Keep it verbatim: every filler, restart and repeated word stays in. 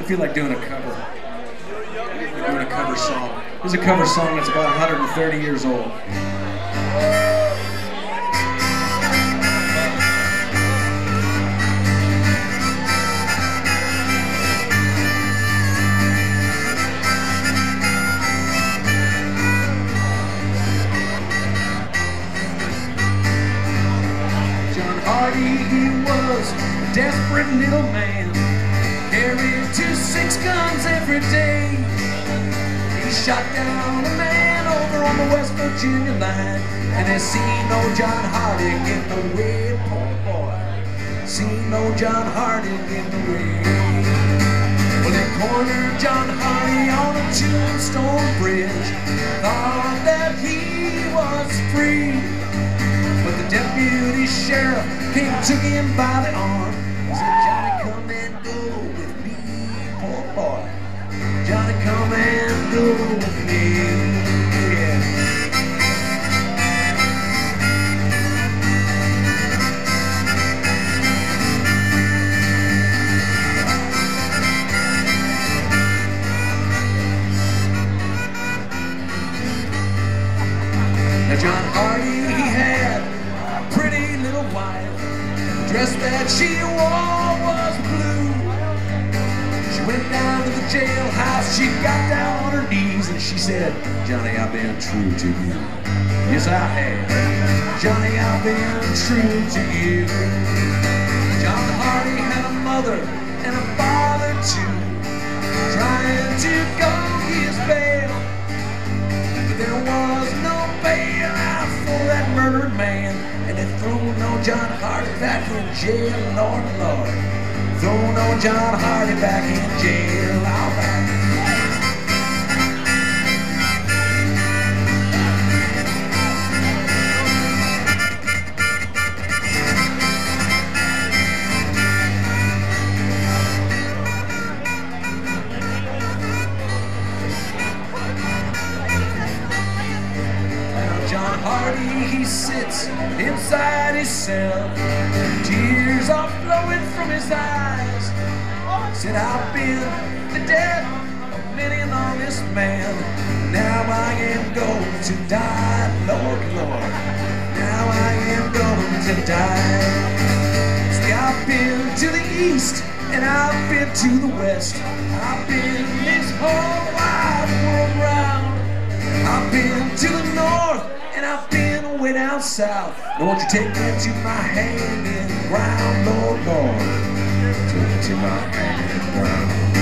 I feel like doing a cover. We're doing a cover song. This is a cover song that's about one hundred thirty years old. John Hardy, he was a desperate little man, carried two six guns every day. He shot down a man over on the West Virginia line, and there seen no John Hardy in the way, poor boy. Seen no John Hardy in the way. Well, they cornered John Hardy on a Tombstone Bridge, thought that he was free. But the deputy sheriff came and took him by the arm. He said, Johnny, come and go with me, poor boy. Johnny, come and go with me. Yeah. Now John Hardy, he had a pretty little wife. The dress that she wore was blue. She went down to the jailhouse, she got down on her knees, and she said, Johnny, I've been true to you. Yes, I have. Johnny, I've been true to you. John Hardy had a mother and a father too, trying to go his bail. But there was no bail out for that murdered man, and they thrown no John Hardy back in jail, Lord, Lord. Thrown no John Hardy back in jail, all right. John Hardy, he sits inside his cell, tears are flowing from his eyes. Said, I've been the death of many an honest man. Now I am going to die, Lord, Lord. Now I am going to die. See, I've been to the east and I've been to the west. I've been this whole wide world round. I've been to the north and I've been way down south. Now won't you take me to my hand in the ground, Lord, Lord. Take me to my hand in the ground.